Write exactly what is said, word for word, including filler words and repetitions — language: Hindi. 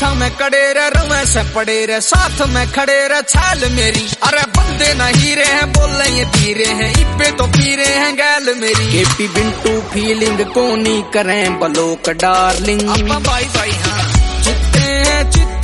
माथा में कड़े रे रुए से पड़े रे साथ में खड़े रे छैल मेरी। अरे बंदे न हीरे हैं बोले ये धीरे हैं इब्बे तो पीरे हैं गैल मेरी। केपी बिंटू फीलिंग कोनी करें ब्लोक डार्लिंग। भाई भाई हाँ चित्ते हैं चित्ते